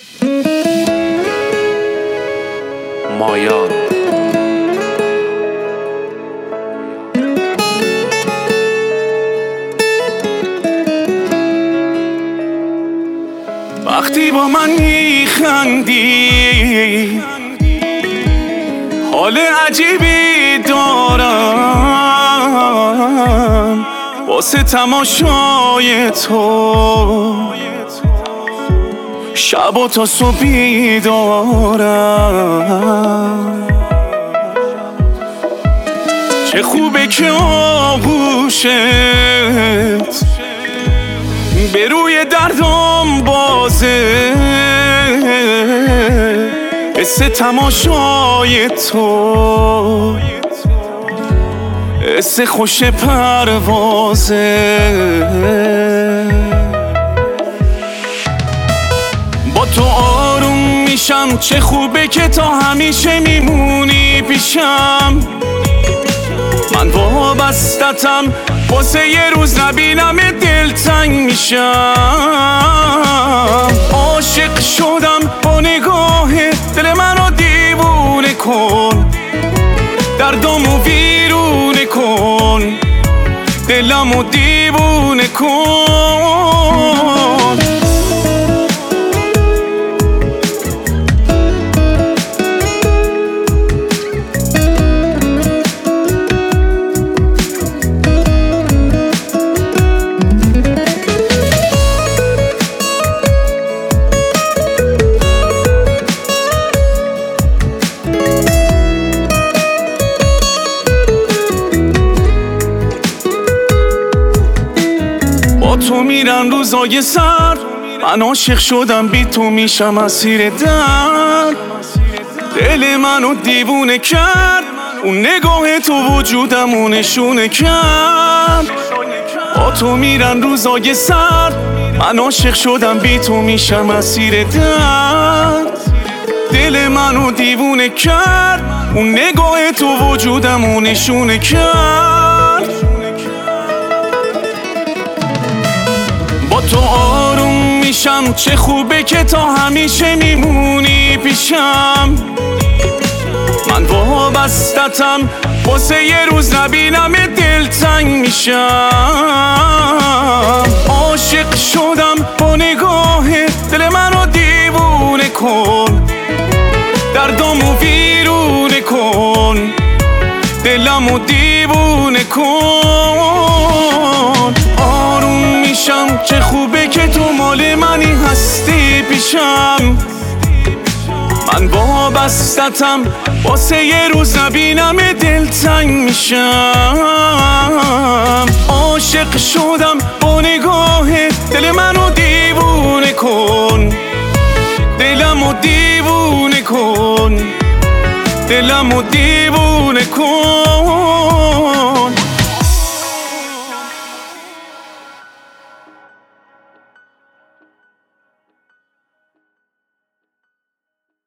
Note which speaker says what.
Speaker 1: مایان وقتی با من میخندی حال عجیبی دارم واسه تماشای تو شب و تا صبحی دارم چه خوبه که آغوشت به روی دردم بازه حس تماشای تو حس خوش پروازه با تو آروم میشم چه خوبه که تا همیشه میمونی پیشم من وابستتم واسه یه روز نبینم دلتنگ میشم عاشق شدم با نگاه دل منو دیوونه کن دردامو ویرونه کن دلمو دیوونه کن تو میرن روزای سر من عاشق شدم بی تو میشم اسیر درد دل منو دیوونه کرد اون نگاه تو وجودمو نشونه کرد با تو میرن روزای سر من عاشق شدم بی تو میشم اسیر درد دل منو دیوونه کرد اون نگاه تو وجودمو نشونه کرد با تو آروم میشم چه خوبه که تا همیشه میمونی پیشم من وابستتم واسه یه روز نبینم دلتنگ میشم عاشق شدم با نگاه دل منو دیوونه کن دردامو ویرونه کن دلمو دیوونه کن آروم میشم چه خوبه که تو مال منی هستی پیشم من وابستتم واسه یه روز نبینم دلتنگ میشم عاشق شدم با نگاه دل منو دیوونه کن دلمو دیوونه کن دلمو دیوونه کن